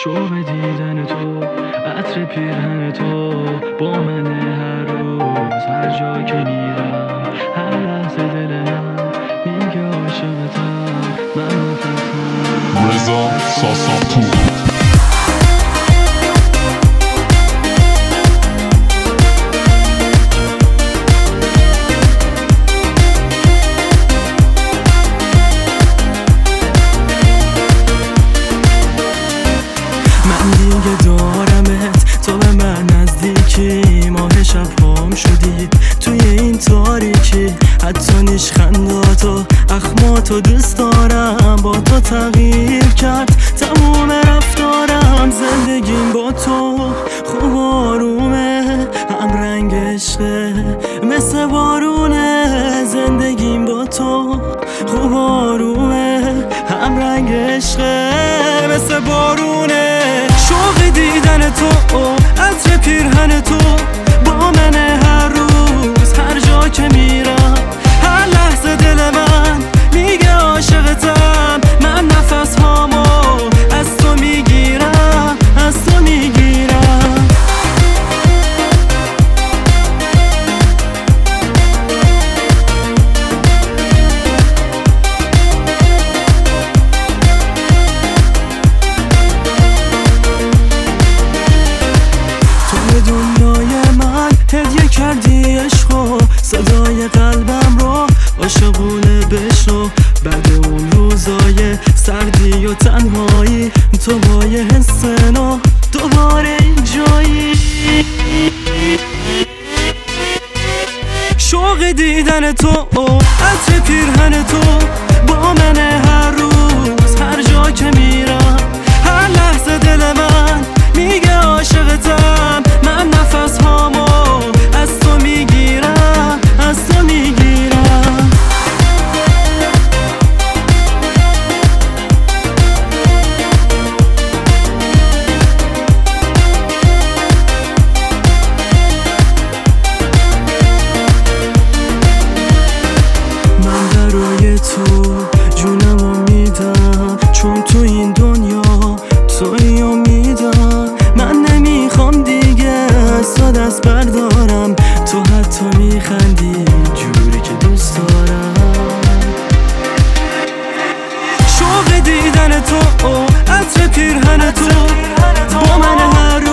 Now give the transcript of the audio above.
شوق دیدن تو، عطر پیرهن تو با من هر روز. هر جا که میرم هر لحظه دل من میگه عاشقتم، من نفسم رضا ساسانپور. من دیگه دارمت، تو به من نزدیکی، ماه شب هم شدی توی این تاریکی. حتی نیشخنداتو اخماتو دوست دارم، با تو تغییر کرد تموم رفتارم. زندگیم با تو خوب آرومه، هم رنگ عشقه مثل بارونه. زندگیم با تو خوب آرومه، هم رنگ عشقه مثل بارونه. شوق دیدن تو، عطر پیرهن تو با من هر روز. هر جا که میرم هر لحظه دل من میگه عاشقتم، من نفس هامو از تو میگیرم، از تو میگیرم. دنیای من هدیه کردی عشقو، صدای قلبم رو عاشقونه بشنو. بعد اون روزای سردی و تنهایی، تو با یه حس نو دوباره اینجایی. شوق دیدن تو، عطر پیرهن تو با من هر روز. هر جا که میرم هر لحظه دل من میگه عاشقتم، من نفس هامو از تو میگیرم، از تو میگیرم. من برای تو جونمو میدم، چون تو این دنیا تویی امیدم. من نمیخوام دیگه از تو دست بردارم، تو حتی میخندی جوری که دوست دارم. شوق دیدن تو، عطر پیرهن تو با من هر